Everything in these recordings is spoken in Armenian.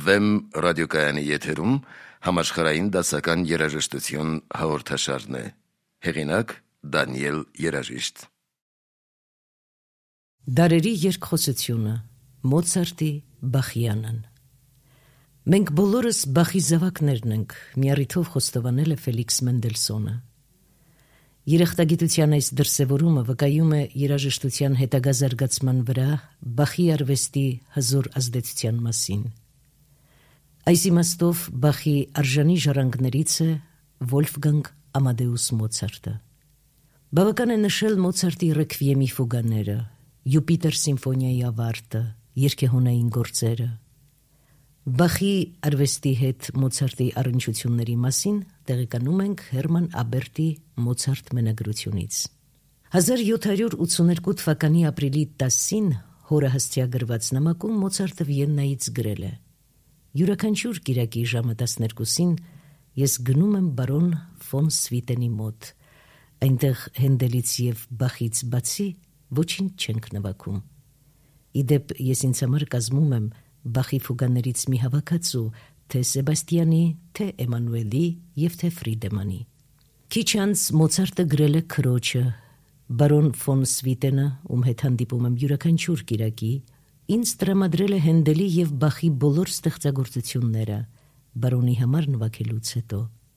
Վեմ ռադիոկայանի եթերում համաշխարհային դասական երաժշտություն հաղորդաշարն է։ Հեղինակ Դանիել Երաժիշտ։ Դարերի երկխոսությունը Մոցարտի Բախյանն։ Մենք բոլորս Բախի զավակներն ենք, միառիթով խոստովանել է Ֆելիքս Մենդելսոնը։ Երախտագիտության այս դրսևորումը վկայում է երաժշտության հետագա զարգացման վրա Բախի արվեստի հզոր ազդեցության մասին։ Այս իմաստով Բախի արժանի ժառանգներից է Վոլֆգանգ Ամադեուս Մոցարտը։ Բավական է նշել Մոցարտի ռեքվիեմի ֆուգաները, Յուպիտեր սիմֆոնիայի ավարտը, երգեհոնային գործերը։ Բախի արվեստի հետ Մոցարտի առնչությունների մասին տեղեկանում ենք Հերման Աբերտի Մոցարտ մենագրությունից։ 1782 թվականի ապրիլի 10-ին հորը հստիագրված նամակում Մոցարտը Վիեննայից գրել է. «Յուրաքանչյուր կիրակի ժամը 12-ին ես գնում եմ բարոն ֆոն Սվիտենի մոտ, այնտեղ Հենդելից և Բախից բացի ոչինչ չենք նվագում։ Իդեպ ես ինձ համար կազմում եմ Բախի ֆուգաներից մի հավաքածու, թե Սեբաստիանի, թե Էմանուելի և թե Ֆրիդեմանի»։ Քիչ անց Մոցարտը գրել է քրոջը. «Բարոն ֆոն Սվիտենը, ում հետ հանդիպում եմ յուրաքանչյուր կիրակի, ինձ տրամադրել է Հենդելի և Բախի բոլոր ստեղծագործությունները բարոնի համար նվագելուց հետո»։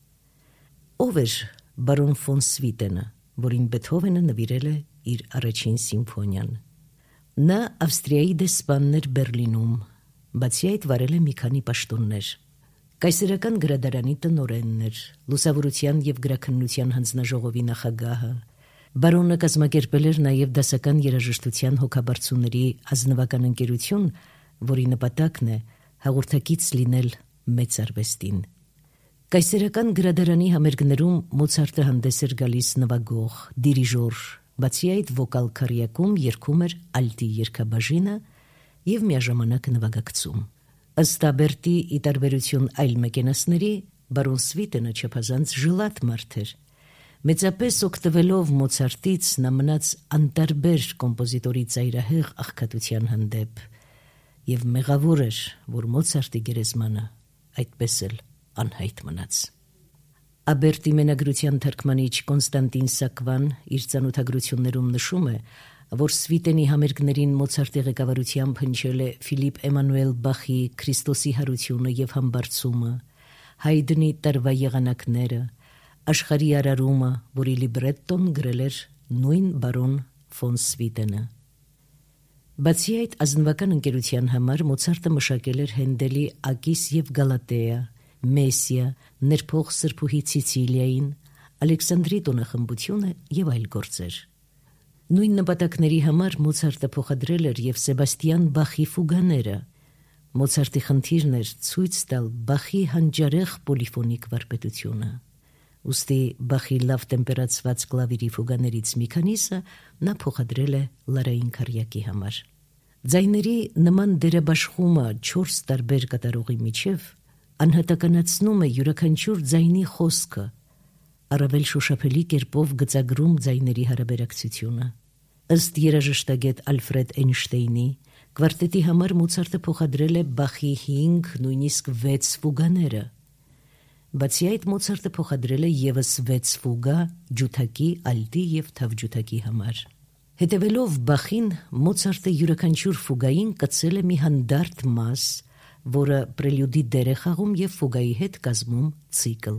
Ով էր բարոն ֆոն Սվիտենը, որին Բեթհովենը նվիրել է իր առաջին սիմֆոնիան։ Նա Ավստրիայի դեսպանն էր Բերլինում, բացի այդ վարել է մի քանի պաշտոններ։ Կայսերական գրադարանի տնօրենն էր, Լուսավորության և գրաքննության հանձնաժողովի նախագահը։ Բարոնը կազմակերպել էր նաև դասական երաժշտության հոգաբարձուների ազնվական ընկերություն, որի նպատակն է հաղորդակից լինել մեծ արվեստին։ Կայսերական գրադարանի համերգներում Մոցարտը հանդես էր գալիս նվագող, դիրիժոր, բացի այդ վոկալ քարյակում երգում էր ալտի երգաբաժինը և միաժամանակ նվագակցում։ Ըստ Աբերտի, ի տարբերություն այլ մեկենասների, բարոն Սվիտենը չափազանց ժլատ մարդ էր։ Մեծապես օգտվելով Մոցարտից նա մնաց անտարբեր կոմպոզիտորի ծայրահեղ աղքատության հանդեպ և մեղավոր էր, որ Մոցարտի գերեզմանը այդպես էլ անհայտ մնաց։ Աբերտի մենագրության թարգմանիչ Կոնստանտին Սակվան իր ծանոթագրություններում նշում է, որ Սվիտենի համերգներին Մոցարտի ղեկավարությամբ հնչել է Ֆիլիպ Էմանուել Բախի Քրիստոսի հարությունը և համբարձումը, Հայդնի տարվա եղանակները, Աշխարհի արարումը, որի լիբրետոն գրել էր նույն բարոն ֆոն Սվիտենը։ Բացի այդ, ազնվական ընկերության համար Մոցարտը մշակել էր Հենդելի Ակիս և Գալատեա, Մեսիա, Ներփող Սրբուհի Ցիցիլիային, Ալեքսանդրի տոնախմբությունը և այլ գործեր։ Նույն նպատակների համար Մոցարտը փոխադրել էր և Սեբաստիան Բախի ֆուգաները։ Մոցարտի խնդիրն էր ցույց տալ Բախի հանճարեղ պոլիֆոնիկ վարպետությունը։ Ուստի Բախի լավ տեմպերացված կլավիրի ֆուգաներից մի քանիսը նա փոխադրել է լարային քարյակի համար։ Ձայների նման դերաբաշխումը 4 տարբեր կատարողի միջև անհատականացնում է յուրաքանչյուր ձայնի խոսքը, առավել շոշափելի կերպով գծագրում ձայների հարաբերակցությունը։ Ըստ երաժշտագետ Ալֆրեդ Էյնշտեյնի, կվարտետի համար Մոցարտը փոխադրել է Բախի 5, նույնիսկ 6 ֆուգաները։ Բացի այդ, Մոցարտը փոխադրել է ևս 6 ֆուգա ջութակի, ալտի և թավջութակի համար։ Հետևելով Բախին, Մոցարտը յուրաքանչյուր ֆուգային կցել է մի հանդարտ մաս, որը պրելյուդի դեր է խաղում և ֆուգայի հետ կազմում ցիկլ։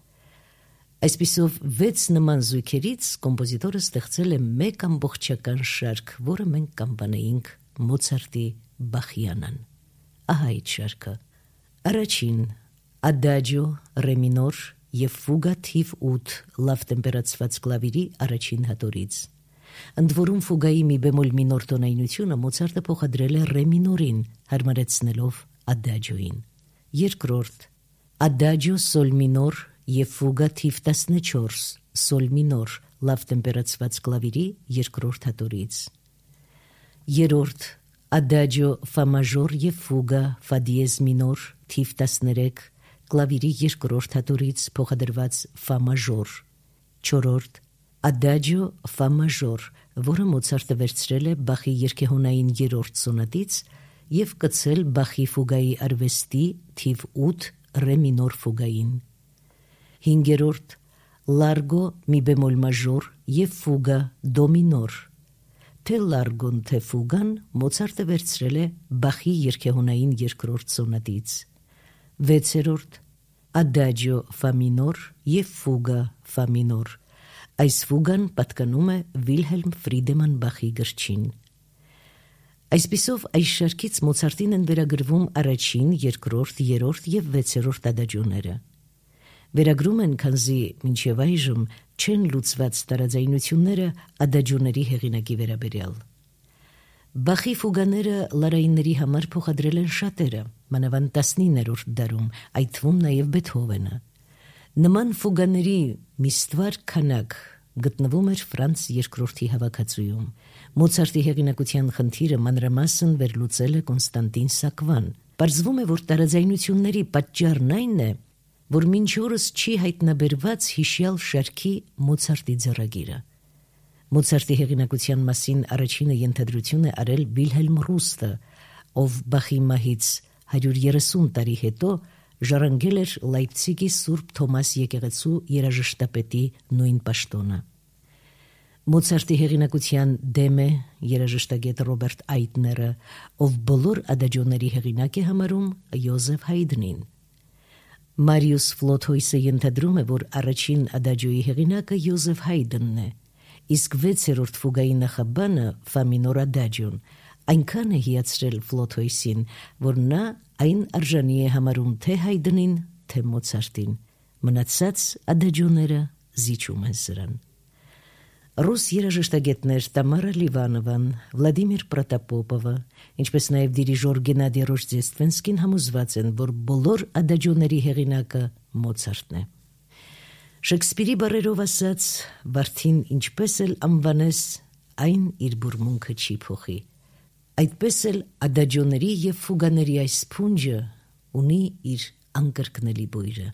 Այսպիսով 6 նման զույգերից կոմպոզիտորը ստեղծել է մեկ ամբողջական շարք, որը մենք կանվանեինք Մոցարտի Բախյանն։ Ահա այդ շարքը. Առաջին Ադաջո, ռե մինոր և ֆուգա թիվ 8 լավ տեմպերացված կլավիրի առաջին հատորից։ Ընդ որում ֆուգայի մի բեմոլ մինոր տոնայնությունը Մոցարտը փոխադրել է ռե մինորին, հարմարեցնելով ադաջոին։ Երկրորդ Ադաջո սոլ մինոր և ֆուգա թիվ 14 սոլ մինոր լավ տեմպերացված կլավիրի երկրորդ հատորից։ Երրորդ Ադաջո ֆա մաժոր և ֆուգա ֆա դիեզ մինոր թիվ 13 կլավիրի երկրորդ հատորից փոխադրված ֆա մաժոր։ Չորրորդ Ադաջո ֆա մաժոր, որը Մոցարտը վերցրել է Բախի երգեհոնային երրորդ սոնատից եւ կցել Բախի ֆուգայի արվեստի թիվ 8 ռե մինոր ֆուգային։ 5-րդ լարգո մի բեմոլ մաժոր եւ ֆուգա դո մինոր։ Թե լարգոն թե ֆուգան Մոցարտը վերցրել է Բախի երգեհոնային երկրորդ սոնատից։ 6-րդ ադաջո ֆա մինոր եւ ֆուգա ֆա մինոր։ Այս ֆուգան պատկանում է Վիլհելմ Ֆրիդեման Բախի գրչին։ Այսպիսով այս շարքից Մոցարտին են վերագրվում առաջին, երկրորդ, երրորդ եւ 6-րդ ադաջոները։ Վերագրում են, քանզի մինչև այժմ չեն լուծված տարաձայնությունները ադաջոների հեղինակի վերաբերյալ։ Բախի ֆուգաները լարայինների համար փոխադրել են շատերը, մանավանդ 19-րդ դարում, այդ թվում նաև Բեթհովենը։ Նման ֆուգաների մի ստվար քանակ գտնվում էր Ֆրանց II հավաքածուում։ Մոցարտի հեղինակության խնդիրը մանրամասն վերլուծել է Կոնստանտին Սակվան։ Պարզվում է, որ տարաձայնությունների պատճառն այն է, որ մինչ օրս չի հայտնաբերված հիշյալ շարքի Մոցարտի ձեռագիրը։ Մոցարտի հեղինակության մասին առաջինը ենթադրություն է արել Վիլհելմ Ռուստը, ով Բախի մահից 130 տարի հետո ժառանգել էր Լայպցիգի Սուրբ Թոմաս եկեղեցու երաժշտապետի նույն պաշտոնը։ Մոցարտի հեղինակության դեմ է երաժշտագետ Ռոբերտ Այտները, ով բոլոր ադաջոների հեղինակ է համարում Յոզեֆ Հայդնին։ Մարիուս Ֆլոթոյսը ենթադրում է, որ առաջին ադաջոյի հեղինակը Յոզեֆ Հայդնն է, իսկ 6-րդ ֆուգայի նախաբանը ֆա մինոր ադաջոն այնքան է հիացրել Ֆլոթոյսին, որ նա այն արժանի է համարում թե Հայդնին, թե Մոցարտին։ Մնացած ադաջոները զիջում են սրան։ Ռուս երաժշտագետներ Տամարա Լիվանովան, Վլադիմիր Պրոտապոպովը, ինչպես նաև դիրիժոր Գենադի Ռոժդեստվենսկին համոզված են, որ բոլոր ադաջոների հեղինակը Մոցարտն է։ Շեքսպիրի բառերով ասած, վարդին ինչպես էլ անվանես, այն իր բուրմունքը չի փոխի։ Այդպես էլ ադաջոների եւ ֆուգաների այս փունջը ունի իր անկրկնելի բույրը։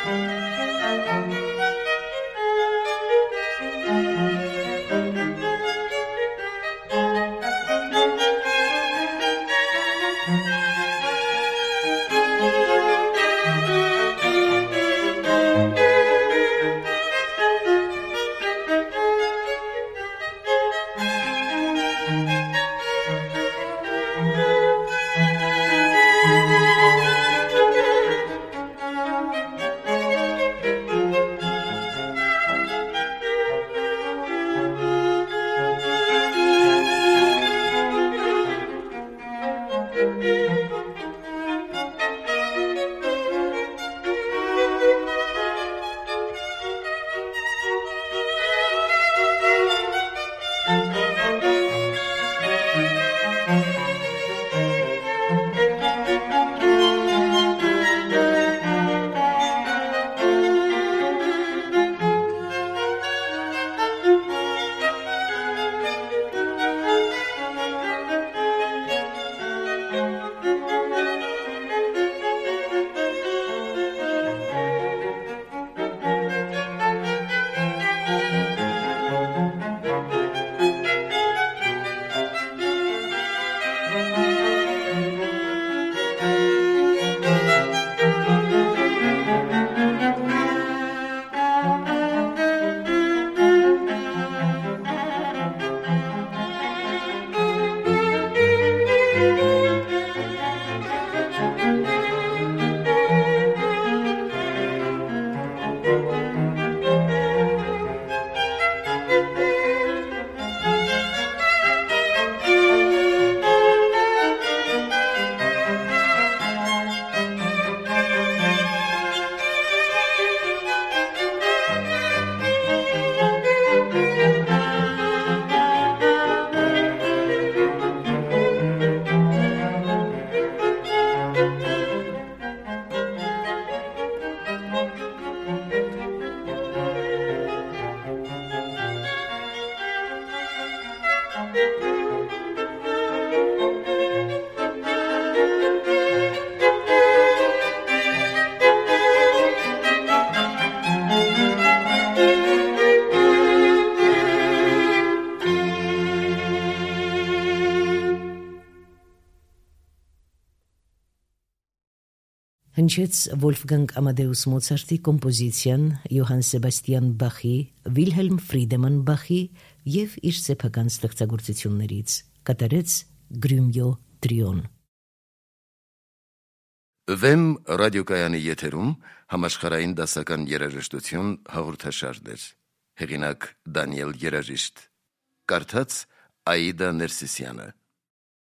Հնչեց Վոլֆգանգ Ամադեուս Մոցարտի կոմպոզիցիան Յոհան Սեբաստիան Բախի, Վիլհելմ Ֆրիդեման Բախի և իր սեփական ստեղծագործություններից, կատարեց Գրյումյո տրիոն։ Վեմ ռադիոկայանի եթերում համաշխարհային դասական երաժշտություն հաղորդաշարներ։ Հեղինակ Դանիել Երաժիշտ, կարդաց Աիդա Ներսիսյանը։